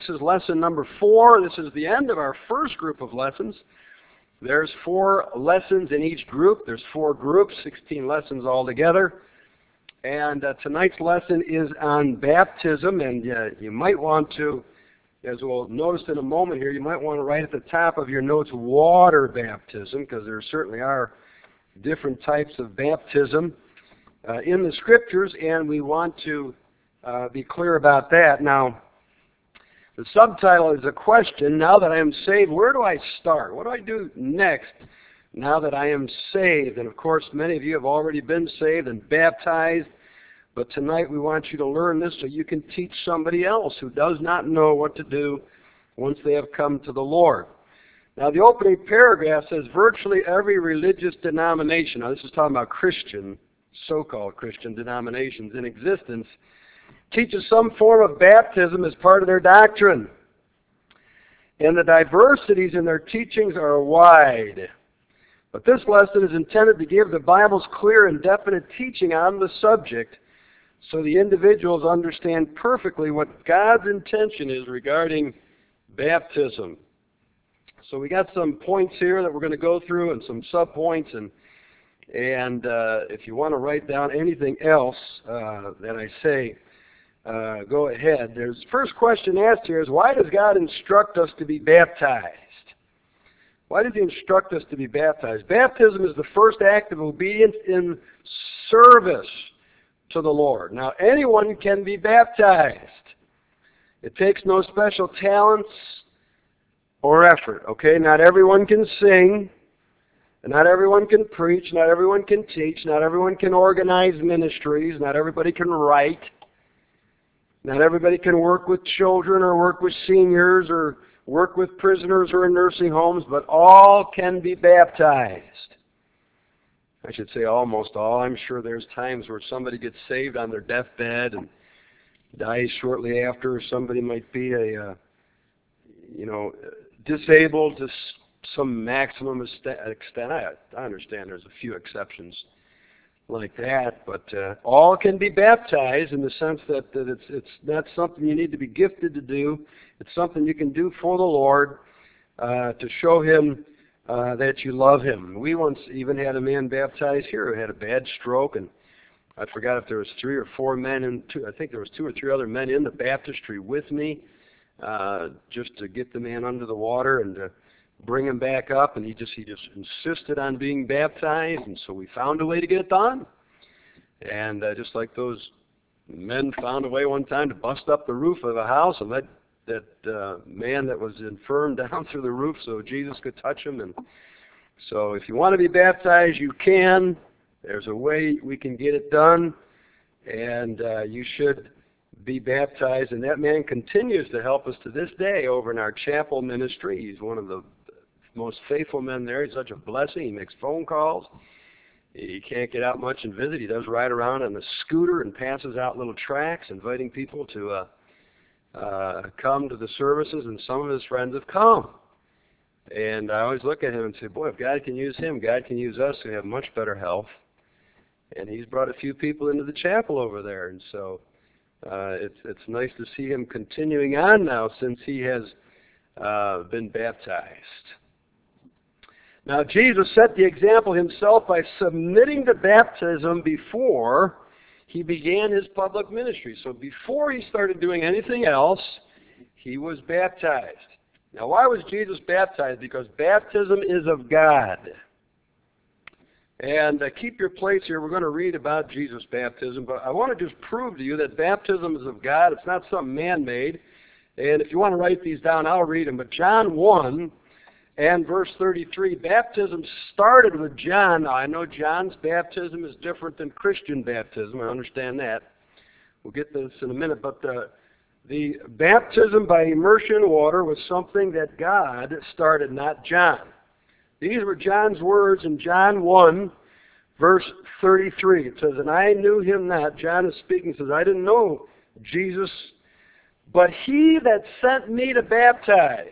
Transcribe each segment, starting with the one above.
This is lesson number 4. This is the end of our first group of lessons. There's 4 lessons in each group. There's 4 groups, 16 lessons altogether. And tonight's lesson is on baptism, and you might want to, as we'll notice in a moment here, you might want to write at the top of your notes water baptism, because there certainly are different types of baptism in the Scriptures, and we want to be clear about that. Now, the subtitle is a question: now that I am saved, where do I start? What do I do next now that I am saved? And of course, many of you have already been saved and baptized, but tonight we want you to learn this so you can teach somebody else who does not know what to do once they have come to the Lord. Now, the opening paragraph says virtually every religious denomination, now this is talking about Christian, so-called Christian denominations in existence, teaches some form of baptism as part of their doctrine. And the diversities in their teachings are wide. But this lesson is intended to give the Bible's clear and definite teaching on the subject so the individuals understand perfectly what God's intention is regarding baptism. So we got some points here that we're going to go through and some subpoints, and if you want to write down anything else that I say, go ahead. There's first question asked here is, why does God instruct us to be baptized? Why does He instruct us to be baptized? Baptism is the first act of obedience in service to the Lord. Now, anyone can be baptized. It takes no special talents or effort, okay? Not everyone can sing, and not everyone can preach, not everyone can teach, not everyone can organize ministries, not everybody can write. Not everybody can work with children or work with seniors or work with prisoners or in nursing homes, but all can be baptized. I should say almost all. I'm sure there's times where somebody gets saved on their deathbed and dies shortly after. Somebody might be disabled to some maximum extent. I understand there's a few exceptions like that, but all can be baptized in the sense that it's not something you need to be gifted to do. It's something you can do for the Lord to show Him that you love Him. We once even had a man baptized here who had a bad stroke, and I forgot if there was 3 or 4 men, I think there was 2 or 3 other men in the baptistry with me, just to get the man under the water and to bring him back up, and he just insisted on being baptized, and so we found a way to get it done. And just like those men found a way one time to bust up the roof of a house and let that man that was infirm down through the roof so Jesus could touch him. And so if you want to be baptized, you can. There's a way we can get it done, and you should be baptized. And that man continues to help us to this day over in our chapel ministry. He's one of the most faithful men there. He's such a blessing. He makes phone calls. He can't get out much and visit. He does ride around on the scooter and passes out little tracts inviting people to come to the services, and some of his friends have come. And I always look at him and say, boy, if God can use him, God can use us who have much better health. And he's brought a few people into the chapel over there. And so it's nice to see him continuing on now since he has been baptized. Now, Jesus set the example himself by submitting to baptism before he began his public ministry. So before he started doing anything else, he was baptized. Now, why was Jesus baptized? Because baptism is of God. And keep your place here. We're going to read about Jesus' baptism, but I want to just prove to you that baptism is of God. It's not something man-made. And if you want to write these down, I'll read them. But John 1 and verse 33, baptism started with John. Now, I know John's baptism is different than Christian baptism. I understand that. We'll get to this in a minute. But the baptism by immersion in water was something that God started, not John. These were John's words in John 1, verse 33. It says, and I knew him not. John is speaking, says, I didn't know Jesus, but he that sent me to baptize.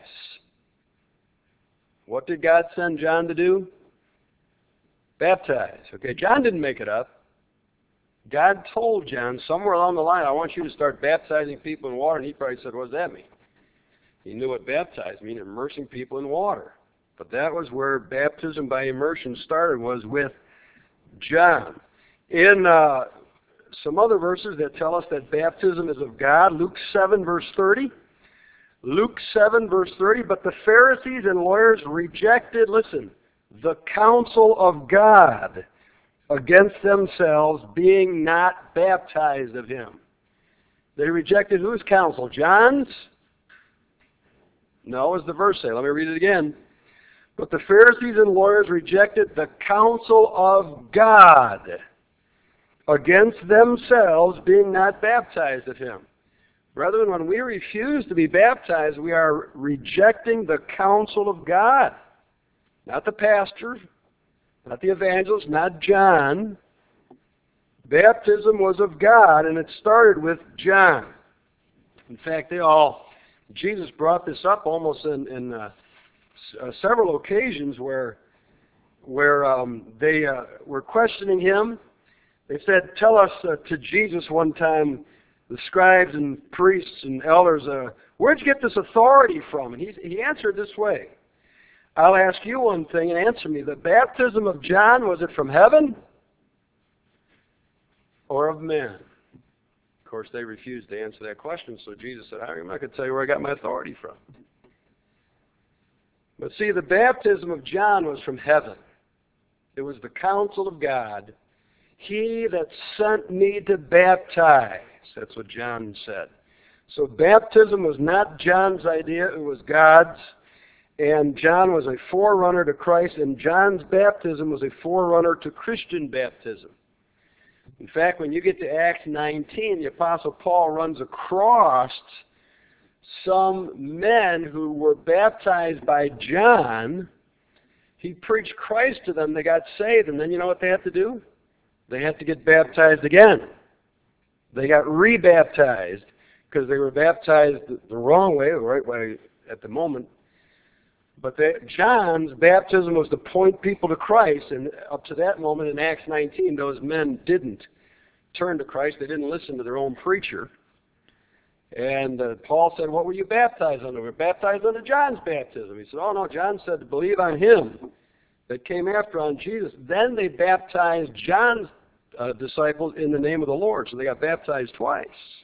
What did God send John to do? Baptize. Okay, John didn't make it up. God told John somewhere along the line, I want you to start baptizing people in water, and he probably said, what does that mean? He knew what baptized meant, immersing people in water. But that was where baptism by immersion started, was with John. In some other verses that tell us that baptism is of God, Luke 7, verse 30. Luke 7, verse 30, but the Pharisees and lawyers rejected, listen, the counsel of God against themselves, being not baptized of him. They rejected whose counsel? John's? No, as the verse say. Let me read it again. But the Pharisees and lawyers rejected the counsel of God against themselves, being not baptized of him. Brethren, when we refuse to be baptized, we are rejecting the counsel of God. Not the pastor, not the evangelist, not John. Baptism was of God, and it started with John. In fact, Jesus brought this up almost in several occasions where they were questioning him. They said, tell us to Jesus one time, the scribes and priests and elders, where'd you get this authority from? And he answered this way. I'll ask you one thing and answer me. The baptism of John, was it from heaven or of men? Of course, they refused to answer that question, so Jesus said, I'm not going to tell you where I got my authority from. But see, the baptism of John was from heaven. It was the counsel of God. He that sent me to baptize. That's what John said. So baptism was not John's idea, it was God's. And John was a forerunner to Christ, and John's baptism was a forerunner to Christian baptism. In fact, when you get to Acts 19, the Apostle Paul runs across some men who were baptized by John. He preached Christ to them, they got saved, and then you know what they had to do? They had to get baptized again. They got rebaptized because they were baptized the wrong way, the right way at the moment. But John's baptism was to point people to Christ, and up to that moment in Acts 19, those men didn't turn to Christ. They didn't listen to their own preacher. And Paul said, what were you baptized under? We're baptized under John's baptism. He said, oh no, John said to believe on him that came after, on Jesus. Then they baptized John's disciples in the name of the Lord. So they got baptized twice.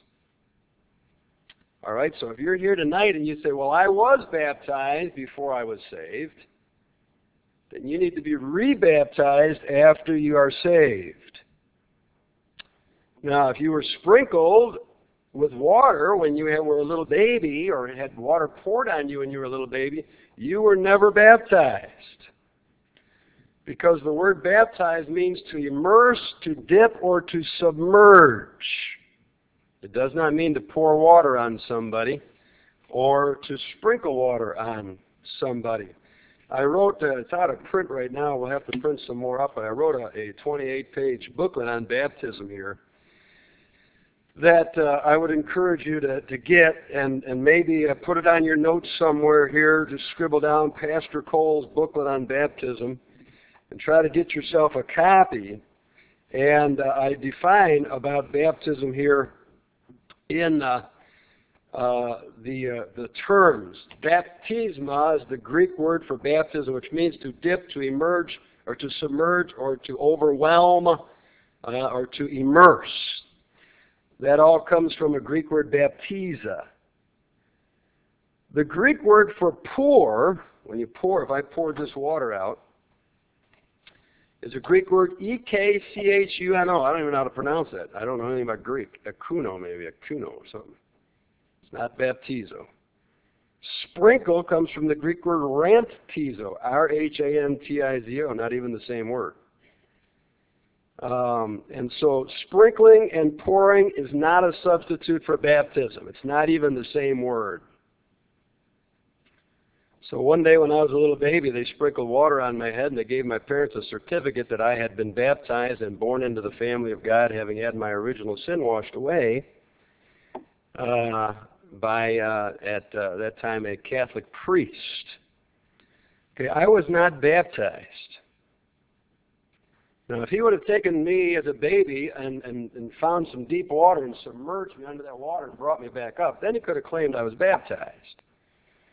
All right, so if you're here tonight and you say, well, I was baptized before I was saved, then you need to be rebaptized after you are saved. Now, if you were sprinkled with water when you were a little baby, or had water poured on you when you were a little baby, you were never baptized. Because the word baptize means to immerse, to dip, or to submerge. It does not mean to pour water on somebody or to sprinkle water on somebody. I wrote, it's out of print right now, we'll have to print some more up, but I wrote a 28-page booklet on baptism here that I would encourage you to get and maybe put it on your notes somewhere here. Just scribble down Pastor Cole's booklet on baptism and try to get yourself a copy. And I define about baptism here in the terms. Baptisma is the Greek word for baptism, which means to dip, to emerge, or to submerge, or to overwhelm, or to immerse. That all comes from a Greek word, baptiza. The Greek word for pour, when you pour, if I poured this water out, is a Greek word, E-K-C-H-U-N-O. I don't even know how to pronounce that. I don't know anything about Greek. Akuno, maybe. Akuno or something. It's not baptizo. Sprinkle comes from the Greek word rantizo, R-H-A-N-T-I-Z-O, not even the same word. And so sprinkling and pouring is not a substitute for baptism. It's not even the same word. So one day when I was a little baby, they sprinkled water on my head and they gave my parents a certificate that I had been baptized and born into the family of God, having had my original sin washed away by, at that time, a Catholic priest. Okay, I was not baptized. Now, if he would have taken me as a baby and found some deep water and submerged me under that water and brought me back up, then he could have claimed I was baptized.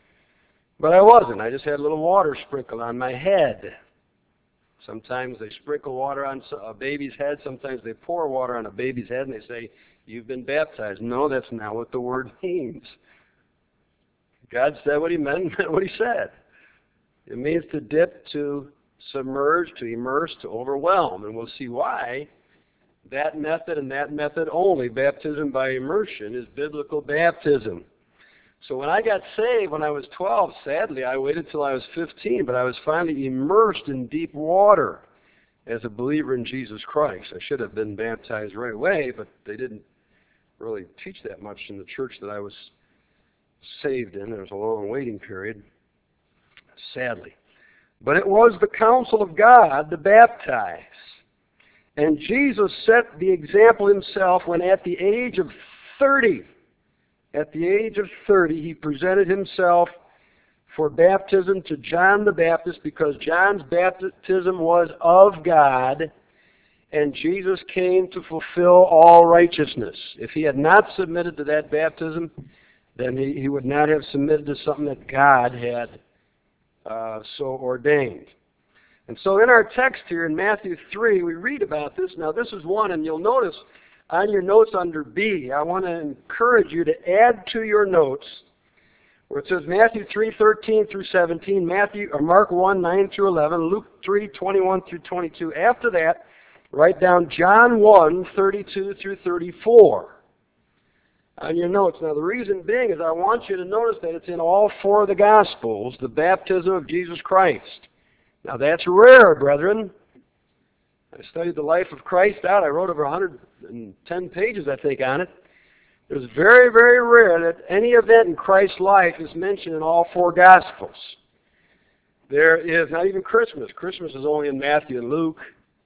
But I wasn't. I just had a little water sprinkled on my head. Sometimes they sprinkle water on a baby's head. Sometimes they pour water on a baby's head and they say, "You've been baptized." No, that's not what the word means. God said what he meant what he said. It means to dip, to submerge, to immerse, to overwhelm. And we'll see why that method and that method only, baptism by immersion, is biblical baptism. So when I got saved when I was 12, sadly, I waited till I was 15, but I was finally immersed in deep water as a believer in Jesus Christ. I should have been baptized right away, but they didn't really teach that much in the church that I was saved in. There was a long waiting period, sadly. But it was the counsel of God to baptize. And Jesus set the example himself when at the age of 30, he presented himself for baptism to John the Baptist, because John's baptism was of God, and Jesus came to fulfill all righteousness. If he had not submitted to that baptism, then he would not have submitted to something that God had so ordained. And so in our text here in Matthew 3, we read about this. Now this is one, and you'll notice on your notes under B, I want to encourage you to add to your notes where it says Matthew 3:13 through 17, Mark 1, 9 through 11, Luke 3, 21 through 22. After that, write down John 1, 32 through 34 on your notes. Now the reason being is I want you to notice that it's in all four of the Gospels, the baptism of Jesus Christ. Now that's rare, brethren. I studied the life of Christ out. I wrote over 110 pages, I think, on it. It was very, very rare that any event in Christ's life is mentioned in all four Gospels. There is not even Christmas. Christmas is only in Matthew and Luke.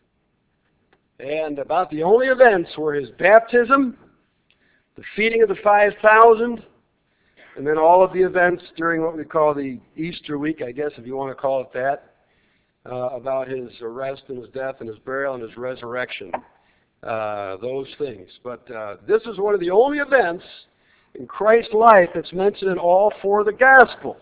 And about the only events were his baptism, the feeding of the 5,000, and then all of the events during what we call the Easter week, I guess, if you want to call it that. About his arrest and his death and his burial and his resurrection, those things. But this is one of the only events in Christ's life that's mentioned in all four of the Gospels.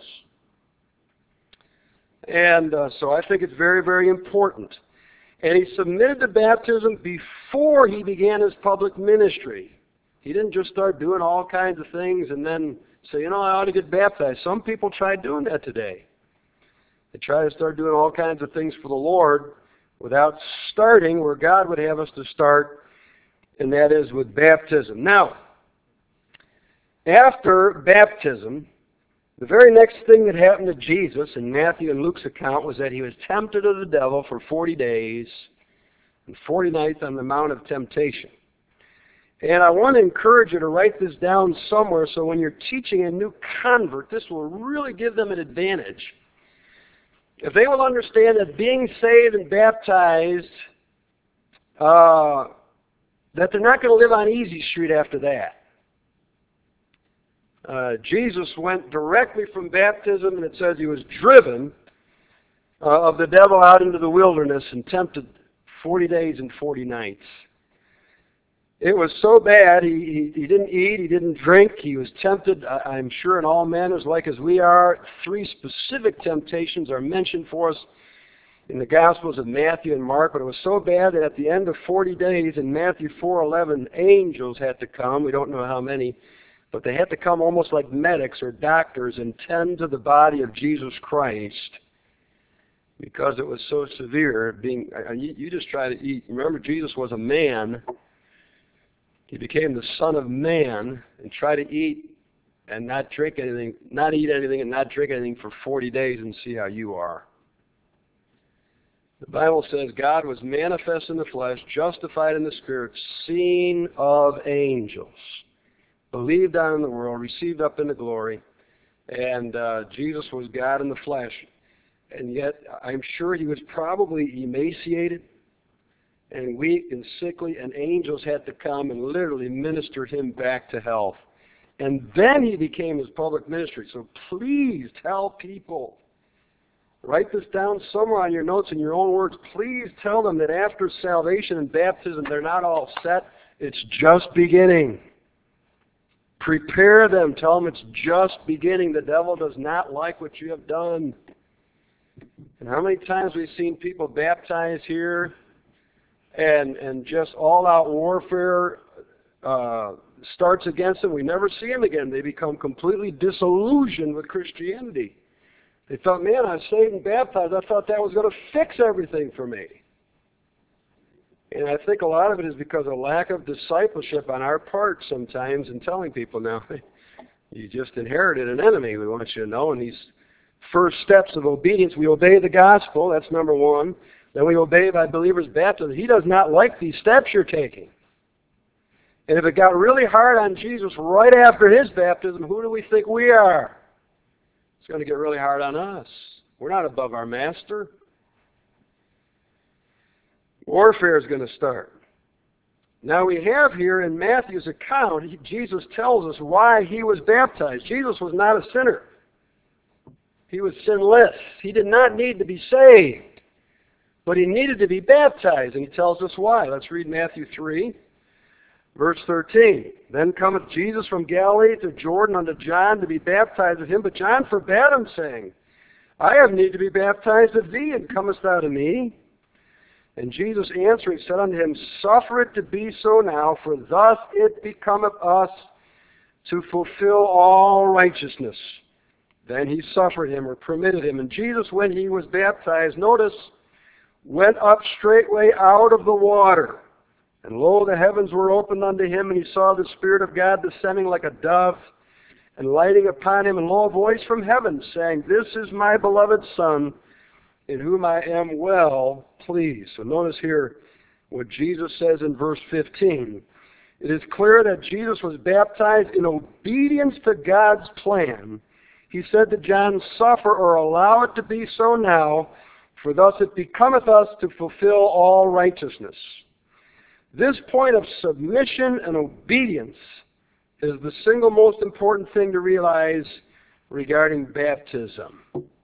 And so I think it's very, very important. And he submitted to baptism before he began his public ministry. He didn't just start doing all kinds of things and then say, I ought to get baptized. Some people try doing that today. They try to start doing all kinds of things for the Lord without starting where God would have us to start, and that is with baptism. Now, after baptism, the very next thing that happened to Jesus in Matthew and Luke's account was that he was tempted of the devil for 40 days and 40 nights on the Mount of Temptation. And I want to encourage you to write this down somewhere so when you're teaching a new convert, this will really give them an advantage. If they will understand that being saved and baptized, that they're not going to live on easy street after that. Jesus went directly from baptism, and it says he was driven of the devil out into the wilderness and tempted 40 days and 40 nights. It was so bad, he didn't eat, he didn't drink, he was tempted, I'm sure, in all manners like as we are. 3 specific temptations are mentioned for us in the Gospels of Matthew and Mark, but it was so bad that at the end of 40 days in Matthew 4:11, angels had to come, we don't know how many, but they had to come almost like medics or doctors and tend to the body of Jesus Christ because it was so severe. You just try to eat. Remember, Jesus was a man. He became the Son of Man and tried to eat and not drink anything, not eat anything and not drink anything for 40 days and see how you are. The Bible says God was manifest in the flesh, justified in the Spirit, seen of angels, believed on in the world, received up into glory, and Jesus was God in the flesh. And yet, I'm sure he was probably emaciated and weak and sickly, and angels had to come and literally minister him back to health. And then he became his public ministry. So please tell people, write this down somewhere on your notes in your own words, please tell them that after salvation and baptism, they're not all set. It's just beginning. Prepare them. Tell them it's just beginning. The devil does not like what you have done. And how many times we've seen people baptized here and just all-out warfare starts against them. We never see them again. They become completely disillusioned with Christianity. They thought, man, I was saved and baptized. I thought that was going to fix everything for me. And I think a lot of it is because of lack of discipleship on our part sometimes in telling people, now, you just inherited an enemy, we want you to know. And these first steps of obedience, we obey the gospel, that's number one. Then we obey by believers' baptism. He does not like these steps you're taking. And if it got really hard on Jesus right after his baptism, who do we think we are? It's going to get really hard on us. We're not above our master. Warfare is going to start. Now we have here in Matthew's account, Jesus tells us why he was baptized. Jesus was not a sinner. He was sinless. He did not need to be saved. But he needed to be baptized, and he tells us why. Let's read Matthew 3. Verse 13, then cometh Jesus from Galilee to Jordan unto John to be baptized of him. But John forbade him, saying, I have need to be baptized of thee, and comest thou to me? And Jesus answering said unto him, suffer it to be so now, for thus it becometh us to fulfill all righteousness. Then he suffered him, or permitted him. And Jesus, when he was baptized, notice, went up straightway out of the water. And lo, the heavens were opened unto him, and he saw the Spirit of God descending like a dove, and lighting upon him, and lo, a voice from heaven, saying, this is my beloved Son, in whom I am well pleased. So notice here what Jesus says in verse 15. It is clear that Jesus was baptized in obedience to God's plan. He said to John, suffer or allow it to be so now, for thus it becometh us to fulfill all righteousness. This point of submission and obedience is the single most important thing to realize regarding baptism.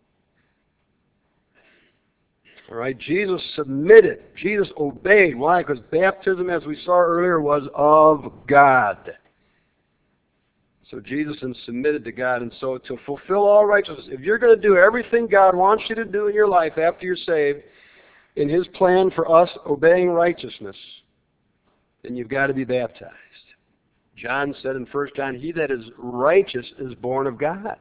All right, Jesus submitted. Jesus obeyed. Why? Because baptism, as we saw earlier, was of God. So Jesus submitted to God. And so to fulfill all righteousness, if you're going to do everything God wants you to do in your life after you're saved, in his plan for us obeying righteousness, then you've got to be baptized. John said in 1 John, he that is righteous is born of God.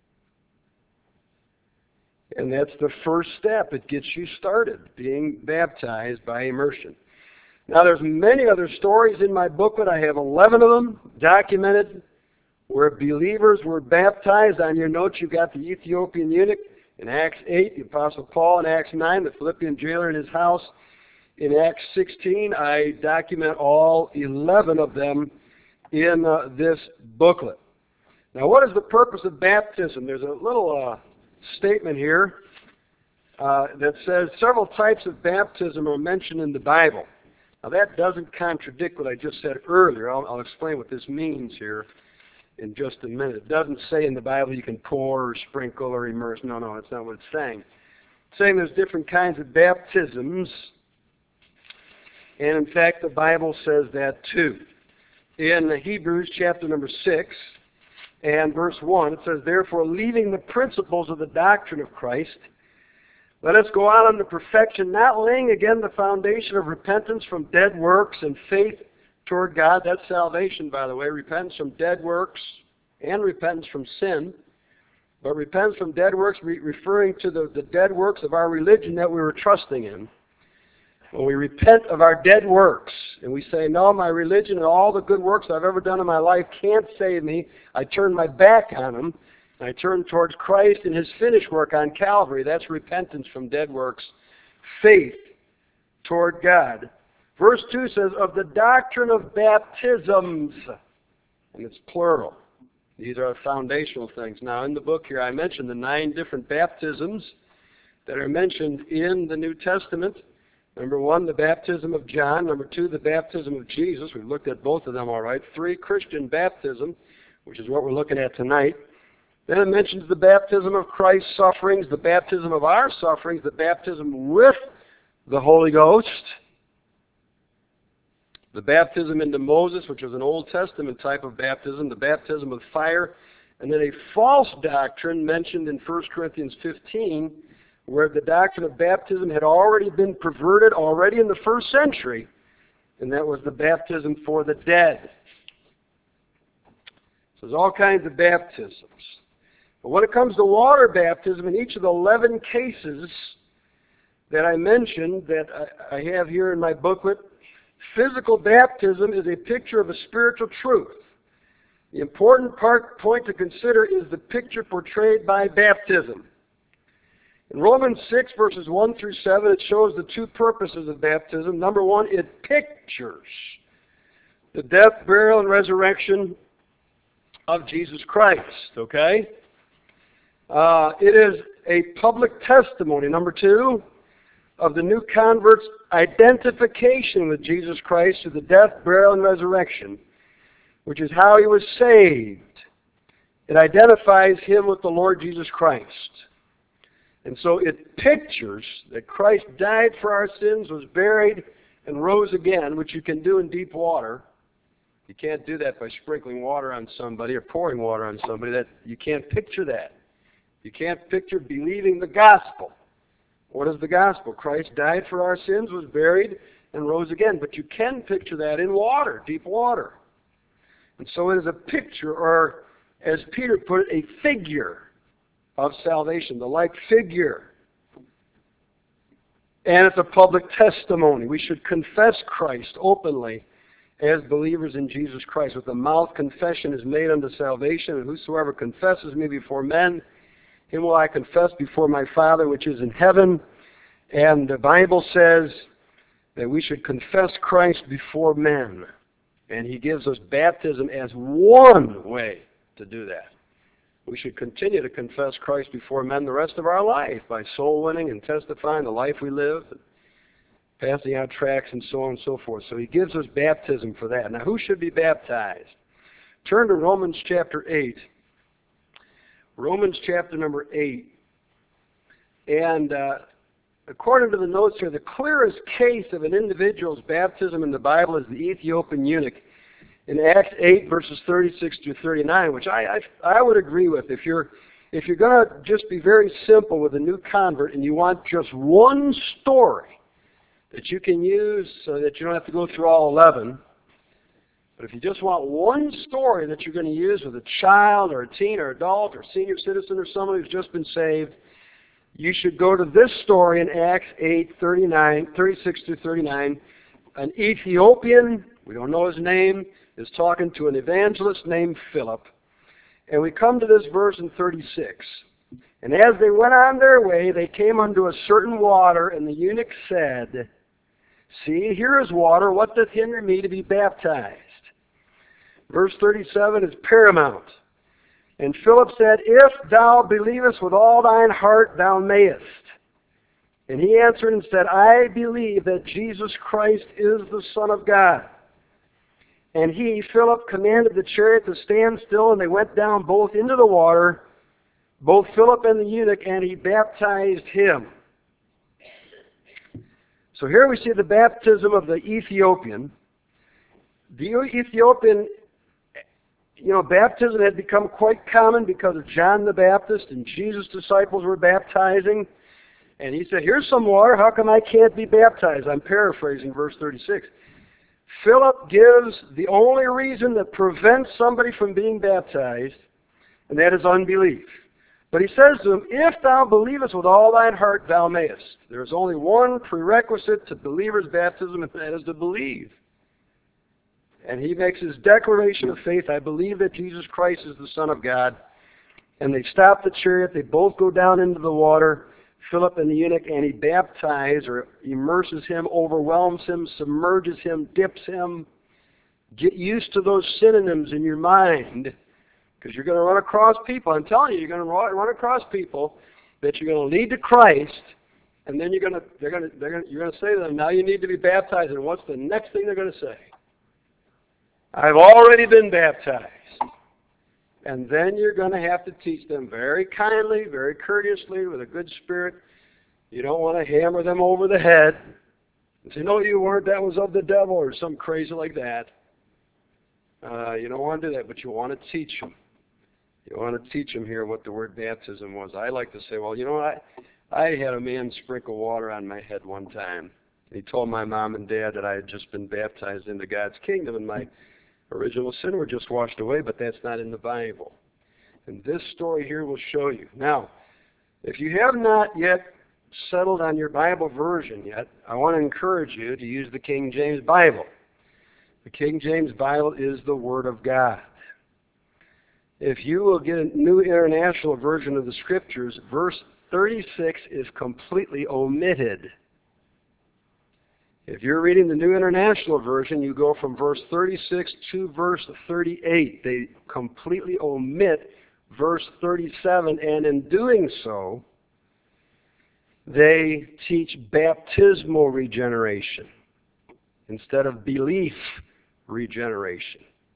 And that's the first step. It gets you started, being baptized by immersion. Now there's many other stories in my booklet. I have 11 of them documented where believers were baptized. On your notes you've got the Ethiopian eunuch in Acts 8, the Apostle Paul in Acts 9, the Philippian jailer in his house. In Acts 16, I document all 11 of them in this booklet. Now, what is the purpose of baptism? There's a little statement here that says several types of baptism are mentioned in the Bible. Now, that doesn't contradict what I just said earlier. I'll explain what this means here in just a minute. It doesn't say in the Bible you can pour or sprinkle or immerse. No, that's not what it's saying. It's saying there's different kinds of baptisms. And in fact, the Bible says that too. In Hebrews chapter number 6 and verse 1, it says, therefore, leaving the principles of the doctrine of Christ, let us go on unto perfection, not laying again the foundation of repentance from dead works and faith toward God. That's salvation, by the way. Repentance from dead works and repentance from sin. But repentance from dead works, referring to the dead works of our religion that we were trusting in. When we repent of our dead works, and we say, no, my religion and all the good works I've ever done in my life can't save me, I turn my back on them, and I turn towards Christ and his finished work on Calvary. That's repentance from dead works. Faith toward God. Verse 2 says, of the doctrine of baptisms, and it's plural. These are foundational things. Now, in the book here, I mentioned the 9 different baptisms that are mentioned in the New Testament. Number 1, the baptism of John. Number 2, the baptism of Jesus. We've looked at both of them all right. 3, Christian baptism, which is what we're looking at tonight. Then it mentions the baptism of Christ's sufferings, the baptism of our sufferings, the baptism with the Holy Ghost. the baptism into Moses, which was an Old Testament type of baptism, the baptism with fire, and then a false doctrine mentioned in 1 Corinthians 15, where the doctrine of baptism had already been perverted already in the first century, and that was the baptism for the dead. So there's all kinds of baptisms. But when it comes to water baptism, in each of the 11 cases that I mentioned, that I have here in my booklet, physical baptism is a picture of a spiritual truth. The important point to consider is the picture portrayed by baptism. In Romans 6, verses 1 through 7, it shows the two purposes of baptism. Number one, it pictures the death, burial, and resurrection of Jesus Christ, okay? It is a public testimony, number two, of the new convert's identification with Jesus Christ through the death, burial, and resurrection, which is how he was saved. It identifies him with the Lord Jesus Christ. And so it pictures that Christ died for our sins, was buried, and rose again, which you can do in deep water. You can't do that by sprinkling water on somebody or pouring water on somebody. You can't picture that. You can't picture believing the gospel. What is the gospel? Christ died for our sins, was buried, and rose again. But you can picture that in water, deep water. And so it is a picture, or as Peter put it, a figure of salvation, the like figure. And it's a public testimony. We should confess Christ openly as believers in Jesus Christ. With the mouth confession is made unto salvation, and whosoever confesses me before men, him will I confess before my Father which is in heaven. And the Bible says that we should confess Christ before men. And he gives us baptism as one way to do that. We should continue to confess Christ before men the rest of our life by soul winning and testifying the life we live, and passing out tracts and so on and so forth. So he gives us baptism for that. Now, who should be baptized? Turn to Romans chapter 8. Romans chapter number 8. And according to the notes here, the clearest case of an individual's baptism in the Bible is the Ethiopian eunuch in Acts 8, verses 36 to 39, which I would agree with. If you're going to just be very simple with a new convert and you want just one story that you can use so that you don't have to go through all 11, but if you just want one story that you're going to use with a child or a teen or adult or senior citizen or someone who's just been saved, you should go to this story in Acts 8, 36 to 39. An Ethiopian, we don't know his name, is talking to an evangelist named Philip. And we come to this verse in 36. And as they went on their way, they came unto a certain water, and the eunuch said, See, here is water, what doth hinder me to be baptized? Verse 37 is paramount. And Philip said, If thou believest with all thine heart, thou mayest. And he answered and said, I believe that Jesus Christ is the Son of God. And he, Philip, commanded the chariot to stand still, and they went down both into the water, both Philip and the eunuch, and he baptized him. So here we see the baptism of the Ethiopian. The Ethiopian, baptism had become quite common because of John the Baptist, and Jesus' disciples were baptizing. And he said, here's some water, how come I can't be baptized? I'm paraphrasing verse 36. Philip gives the only reason that prevents somebody from being baptized, and that is unbelief. But he says to him, if thou believest with all thine heart, thou mayest. There is only one prerequisite to believer's baptism, and that is to believe. And he makes his declaration of faith, I believe that Jesus Christ is the Son of God. And they stop the chariot, they both go down into the water, Philip and the eunuch, and he baptizes or immerses him, overwhelms him, submerges him, dips him. Get used to those synonyms in your mind, because you're going to run across people. I'm telling you, you're going to run across people that you're going to lead to Christ, and then you're going to say to them, now you need to be baptized. And what's the next thing they're going to say? I've already been baptized. And then you're going to have to teach them very kindly, very courteously, with a good spirit. You don't want to hammer them over the head. and say, no, you weren't, that was of the devil, or some crazy like that. You don't want to do that, but you want to teach them. You want to teach them here what the word baptism was. I like to say, well, you know what? I had a man sprinkle water on my head one time. He told my mom and dad that I had just been baptized into God's kingdom and my original sin were just washed away, but that's not in the Bible. And this story here will show you. Now, if you have not yet settled on your Bible version yet, I want to encourage you to use the King James Bible. The King James Bible is the Word of God. If you will get a New International Version of the Scriptures, verse 36 is completely omitted. If you're reading the New International Version, you go from verse 36 to verse 38. They completely omit verse 37, and in doing so, they teach baptismal regeneration instead of belief regeneration.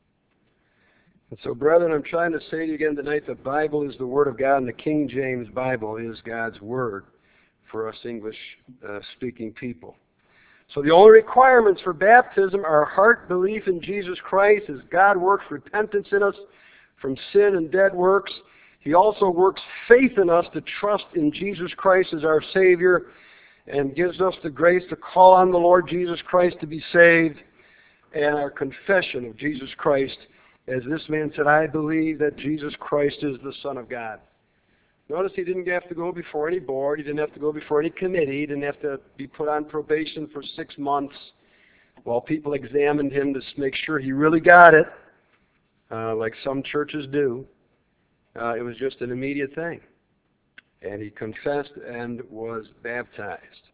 And so, brethren, I'm trying to say to you again tonight, the Bible is the Word of God, and the King James Bible is God's Word for us English-speaking people. So the only requirements for baptism are heart belief in Jesus Christ as God works repentance in us from sin and dead works. He also works faith in us to trust in Jesus Christ as our Savior and gives us the grace to call on the Lord Jesus Christ to be saved, and our confession of Jesus Christ. As this man said, I believe that Jesus Christ is the Son of God. Notice he didn't have to go before any board. He didn't have to go before any committee. He didn't have to be put on probation for 6 months while people examined him to make sure he really got it, like some churches do. It was just an immediate thing. And he confessed and was baptized.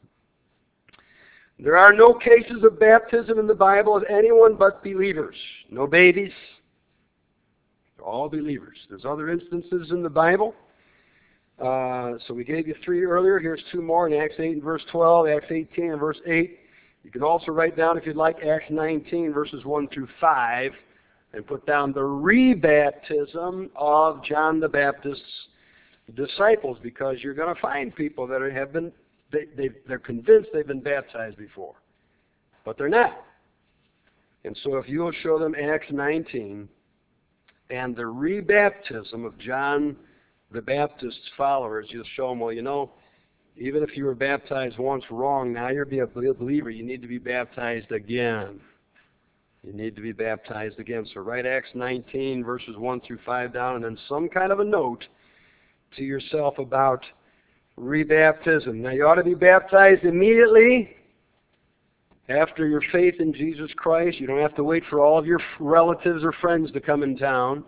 There are no cases of baptism in the Bible of anyone but believers. No babies. They're all believers. There's other instances in the Bible. So we gave you 3 earlier. Here's 2 more in Acts 8 and verse 12, Acts 18 and verse 8. You can also write down, if you'd like, Acts 19 verses 1 through 5, and put down the rebaptism of John the Baptist's disciples, because you're going to find people that have been, they're convinced they've been baptized before, but they're not. And so if you will show them Acts 19 and the rebaptism of John the Baptist's followers, you'll show them, well, you know, even if you were baptized once wrong, now you're a believer. You need to be baptized again. You need to be baptized again. So write Acts 19, verses 1 through 5 down, and then some kind of a note to yourself about rebaptism. Now, you ought to be baptized immediately after your faith in Jesus Christ. You don't have to wait for all of your relatives or friends to come in town.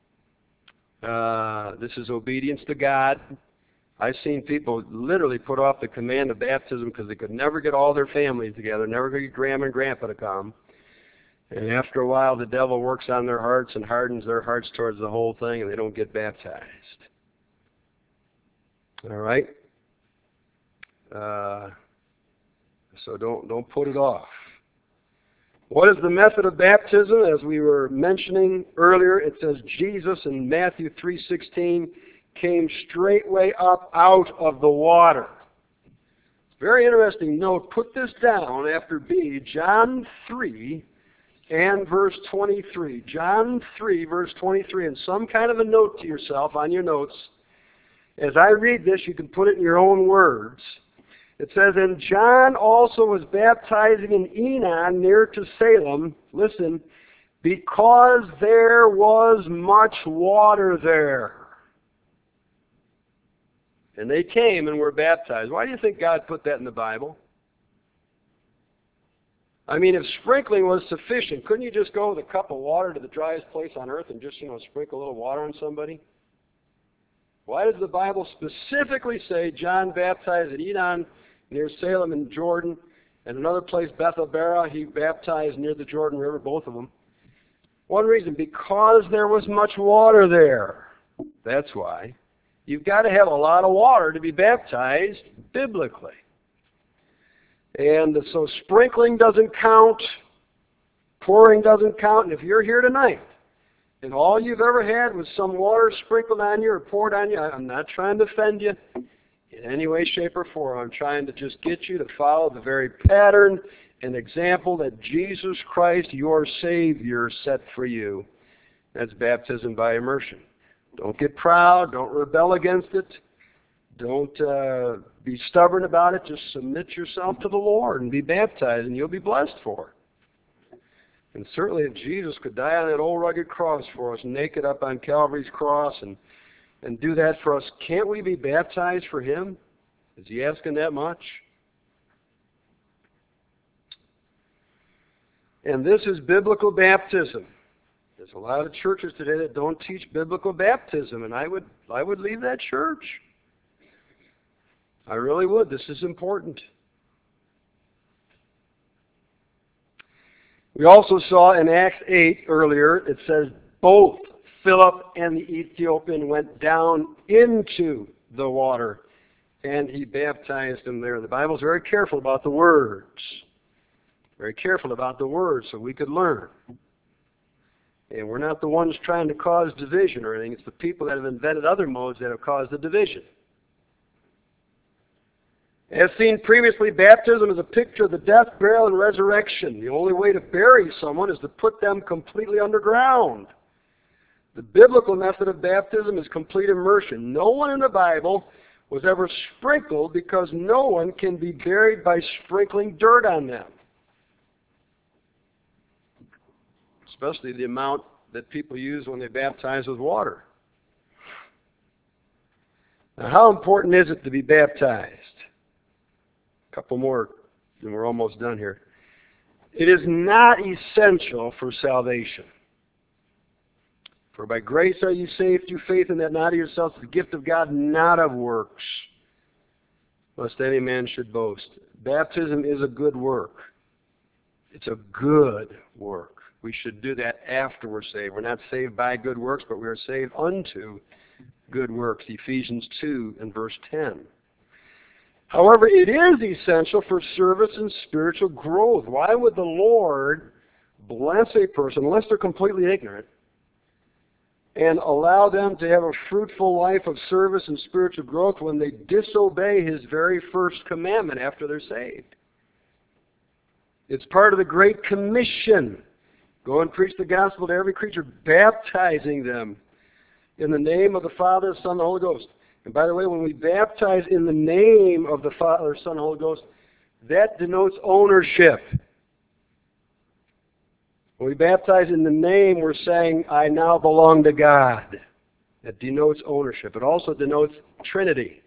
This is obedience to God. I've seen people literally put off the command of baptism because they could never get all their families together, never get Grandma and Grandpa to come. And after a while, the devil works on their hearts and hardens their hearts towards the whole thing, and they don't get baptized. All right? So don't put it off. What is the method of baptism? As we were mentioning earlier, it says Jesus in Matthew 3:16 came straightway up out of the water. Very interesting note. Put this down after B, John 3 and verse 23. John 3, verse 23, and some kind of a note to yourself on your notes. As I read this, you can put it in your own words. It says, and John also was baptizing in Enon near to Salem, listen, because there was much water there. And they came and were baptized. Why do you think God put that in the Bible? I mean, if sprinkling was sufficient, couldn't you just go with a cup of water to the driest place on earth and just, sprinkle a little water on somebody? Why does the Bible specifically say John baptized at Enon near Salem in Jordan, and another place, Bethabara, he baptized near the Jordan River, both of them? One reason, because there was much water there. That's why. You've got to have a lot of water to be baptized biblically. And so sprinkling doesn't count, pouring doesn't count, and if you're here tonight, and all you've ever had was some water sprinkled on you or poured on you, I'm not trying to offend you. in any way, shape, or form. I'm trying to just get you to follow the very pattern and example that Jesus Christ, your Savior, set for you. That's baptism by immersion. Don't get proud. Don't rebel against it. Don't be stubborn about it. Just submit yourself to the Lord and be baptized, and you'll be blessed for it. And certainly if Jesus could die on that old rugged cross for us, naked up on Calvary's cross, and do that for us, can't we be baptized for Him? Is He asking that much? And this is biblical baptism. There's a lot of churches today that don't teach biblical baptism, and I would leave that church. I really would. This is important. We also saw in Acts 8 earlier, it says, both Philip and the Ethiopian went down into the water, and he baptized them there. The Bible's very careful about the words. Very careful about the words so we could learn. And we're not the ones trying to cause division or anything. It's the people that have invented other modes that have caused the division. As seen previously, baptism is a picture of the death, burial, and resurrection. The only way to bury someone is to put them completely underground. The biblical method of baptism is complete immersion. No one in the Bible was ever sprinkled because no one can be buried by sprinkling dirt on them. Especially the amount that people use when they baptize with water. Now, how important is it to be baptized? A couple more, and we're almost done here. It is not essential for salvation. For by grace are you saved through faith, and that not of yourselves, the gift of God, not of works, lest any man should boast. Baptism is a good work. It's a good work. We should do that after we're saved. We're not saved by good works, but we are saved unto good works. Ephesians 2 and verse 10. However, it is essential for service and spiritual growth. Why would the Lord bless a person, unless they're completely ignorant, and allow them to have a fruitful life of service and spiritual growth when they disobey His very first commandment after they're saved? It's part of the Great Commission. Go and preach the gospel to every creature, baptizing them in the name of the Father, Son, and the Holy Ghost. And by the way, when we baptize in the name of the Father, Son, and Holy Ghost, that denotes ownership. When we baptize in the name, we're saying, I now belong to God. That denotes ownership. It also denotes Trinity.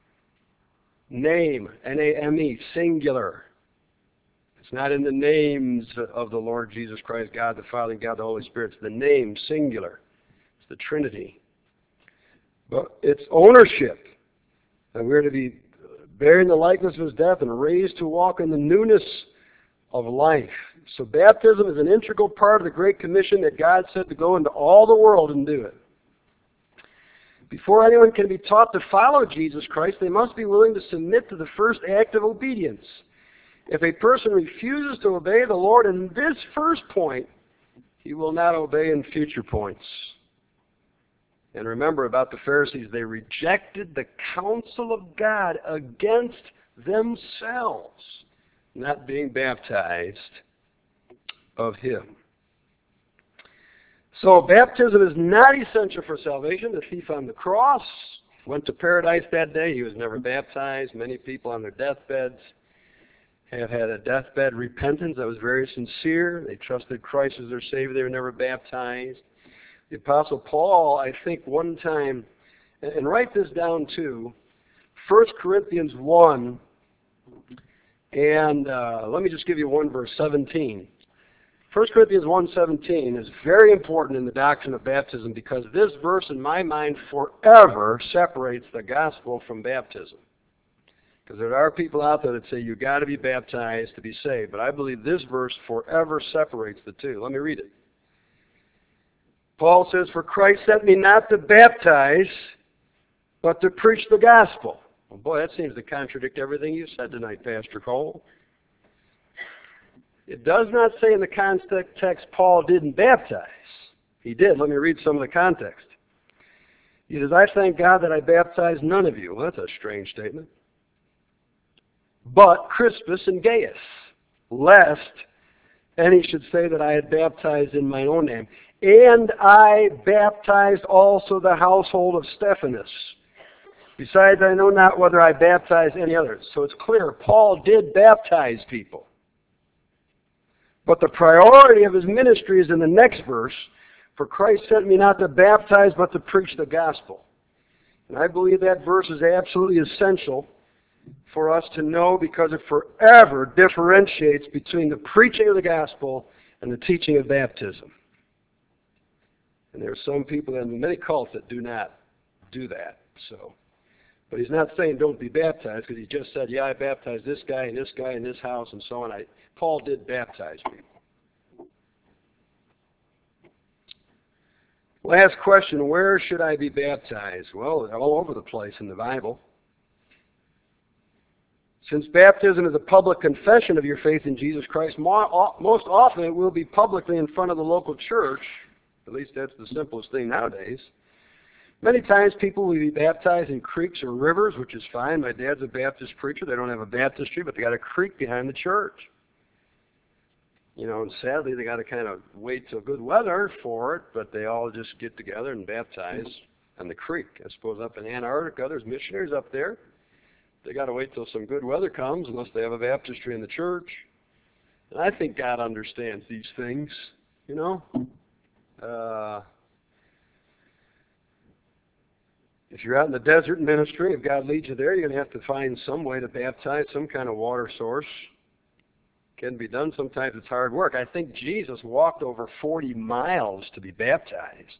Name, N-A-M-E, singular. It's not in the names of the Lord Jesus Christ, God the Father, and God the Holy Spirit. It's the name, singular. It's the Trinity. But it's ownership. And we're to be buried in the likeness of His death and raised to walk in the newness of life. So baptism is an integral part of the Great Commission that God said to go into all the world and do it. Before anyone can be taught to follow Jesus Christ, they must be willing to submit to the first act of obedience. If a person refuses to obey the Lord in this first point, he will not obey in future points. And remember about the Pharisees, they rejected the counsel of God against themselves, not being baptized of Him. So baptism is not essential for salvation. The thief on the cross went to paradise that day. He was never baptized. Many people on their deathbeds have had a deathbed repentance that was very sincere. They trusted Christ as their Savior. They were never baptized. The Apostle Paul, I think one time, and write this down too, 1 Corinthians 1, and let me just give you one verse, 17. 1 Corinthians 1:17 is very important in the doctrine of baptism because this verse, in my mind, forever separates the gospel from baptism. Because there are people out there that say you've got to be baptized to be saved. But I believe this verse forever separates the two. Let me read it. Paul says, for Christ sent me not to baptize, but to preach the gospel. Well, boy, that seems to contradict everything you said tonight, Pastor Cole. It does not say in the context Paul didn't baptize. He did. Let me read some of the context. He says, I thank God that I baptized none of you. Well, that's a strange statement. But Crispus and Gaius, lest any should say that I had baptized in my own name. And I baptized also the household of Stephanas. Besides, I know not whether I baptized any others. So it's clear, Paul did baptize people. But the priority of his ministry is in the next verse. For Christ sent me not to baptize, but to preach the gospel. And I believe that verse is absolutely essential for us to know, because it forever differentiates between the preaching of the gospel and the teaching of baptism. And there are some people in many cults that do not do that. But he's not saying don't be baptized, because he just said, yeah, I baptized this guy and this guy in this house and so on. Paul did baptize people. Last question, where should I be baptized? Well, all over the place in the Bible. Since baptism is a public confession of your faith in Jesus Christ, most often it will be publicly in front of the local church. At least that's the simplest thing nowadays. Many times people will be baptized in creeks or rivers, which is fine. My dad's a Baptist preacher. They don't have a baptistry, but they got a creek behind the church. And sadly they got to kind of wait till good weather for it, but they all just get together and baptize on the creek. I suppose up in Antarctica, there's missionaries up there. They got to wait till some good weather comes, unless they have a baptistry in the church. And I think God understands these things, If you're out in the desert ministry, if God leads you there, you're going to have to find some way to baptize, some kind of water source. Can be done. Sometimes it's hard work. I think Jesus walked over 40 miles to be baptized.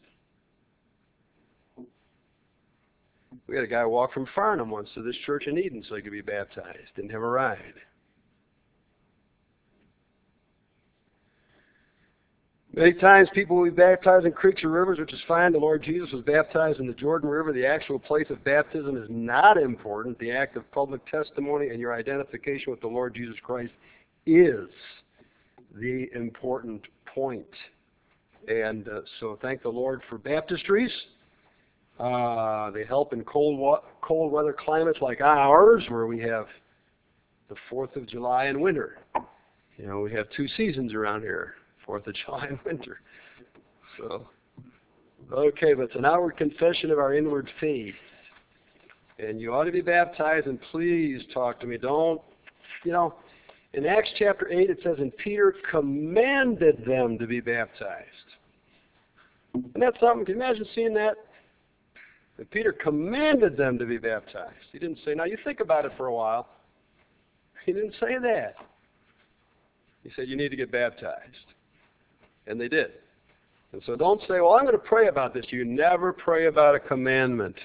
We had a guy walk from Farnham once to this church in Eden so he could be baptized. Didn't have a ride. Many times people will be baptized in creeks or rivers, which is fine. The Lord Jesus was baptized in the Jordan River. The actual place of baptism is not important. The act of public testimony and your identification with the Lord Jesus Christ is the important point. And so thank the Lord for baptistries. They help in cold weather climates like ours, where we have the 4th of July and winter. We have 2 seasons around here, 4th of July and winter. So, okay, but it's an outward confession of our inward faith. And you ought to be baptized, and please talk to me. Don't, in Acts chapter 8 it says, and Peter commanded them to be baptized. And that's something, can you imagine seeing that? That Peter commanded them to be baptized. He didn't say, now you think about it for a while. He didn't say that. He said, you need to get baptized. And they did. And so don't say, well, I'm going to pray about this. You never pray about a commandment.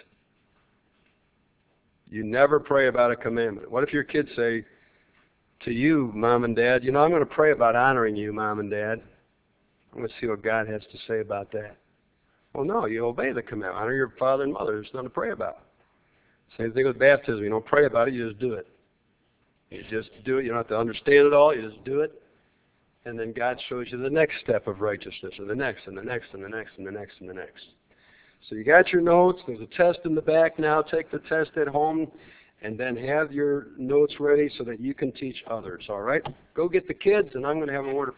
You never pray about a commandment. What if your kids say to you, Mom and Dad, I'm going to pray about honoring you, Mom and Dad. I'm going to see what God has to say about that. Well, no, you obey the commandment. Honor your father and mother. There's nothing to pray about. Same thing with baptism. You don't pray about it, you just do it. You just do it. You don't have to understand it all. You just do it. And then God shows you the next step of righteousness, and the next, and the next, and the next, and the next, and the next. So you got your notes. There's a test in the back now. Take the test at home, and then have your notes ready so that you can teach others, all right? Go get the kids, and I'm going to have a word of